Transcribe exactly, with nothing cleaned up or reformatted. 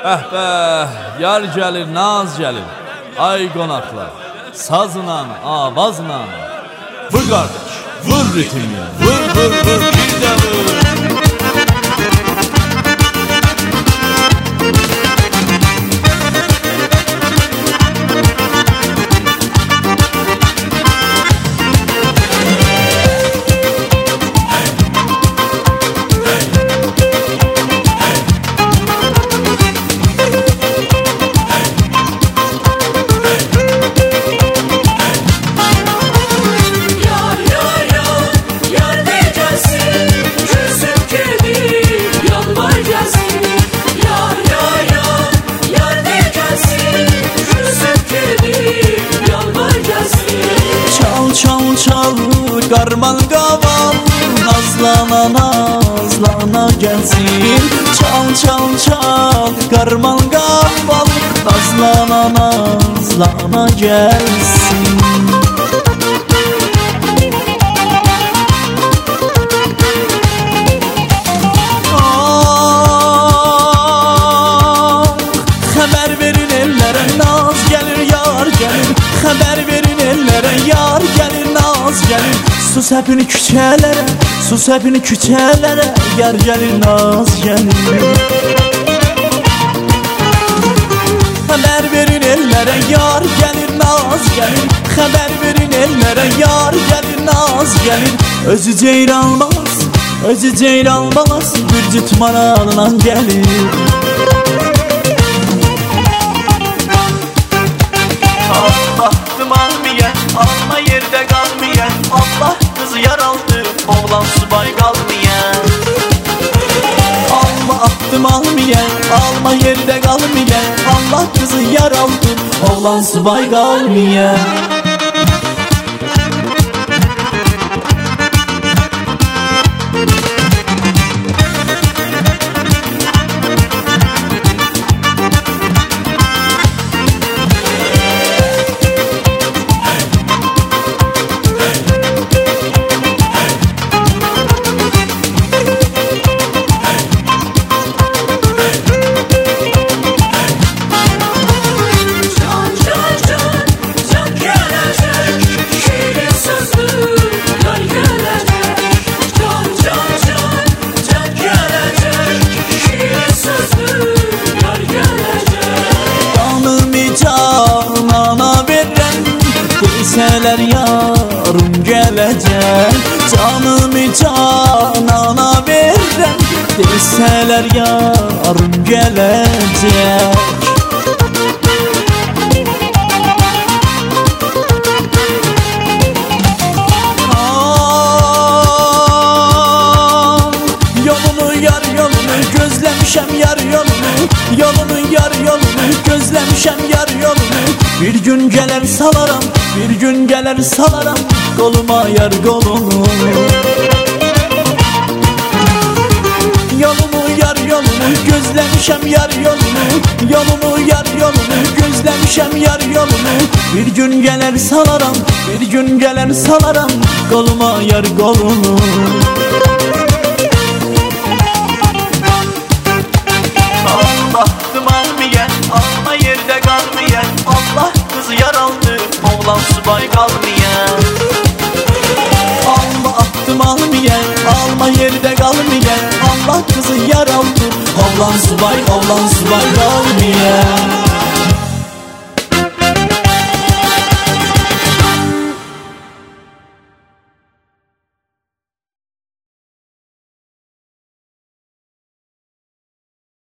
Əh bəh, yar gəlir, naz gəlir. Ay qonaqlar, sazla, avazla. Vur qardaş, vur ritmini. Vur, vur, vur, bir də vur. Çal çal qarman qaval, nazlana nazlana gəlsin. Çal çal çal qarman qaval, nazlana nazlana gəlsin. Ah, xəbər verin ellərə, naz gəlir, yar gəlir. Xəbər verin ellərə, yar gəlir, naz gəlir. Su səpini küçələrə, su səpini küçələrə, yar gəlir, naz gəlir. Xəbər verin ellərə, yar gəlir, naz gəlir. Xəbər verin ellərə, yar gəlir, naz gəlir. Özü ceyran balası, özü ceyran balası, bir cüt maraqla gəlir. Bahtım almayan, alma yerde kalmayan, Allah kızı yar aldı, oğlan subay kalmayan. Alma ahtım almayan, alma yerde kalmayan, Allah kızı yar aldı, oğlan subay kalmayan. Desələr yarım gələcək, canımı canana verəm. Desələr yarım gələcək. Ah, yolunu yar yolunu gözləmişəm, yar yolunu. Yolunu yar yolunu gözləmişəm, yar yolunu. Bir gün gələr salaram, bir gün gələr salaram, qoluma yar qolunu. Yolunu yar yolunu gözləmişəm, yar yolunu. Yolunu yar yolunu gözləmişəm, yar yolunu. Bir gün gələr salaram, bir gün gələr salaram, qoluma yar qolunu. Bahtım almayan, alma yerde kalmayan, Allah kızı yar aldı, oğlan subay kalmayan. Alma ahtım almayan, alma yerde kalmayan, Allah kızı yar aldı, oğlan subay, oğlan subay kalmayan.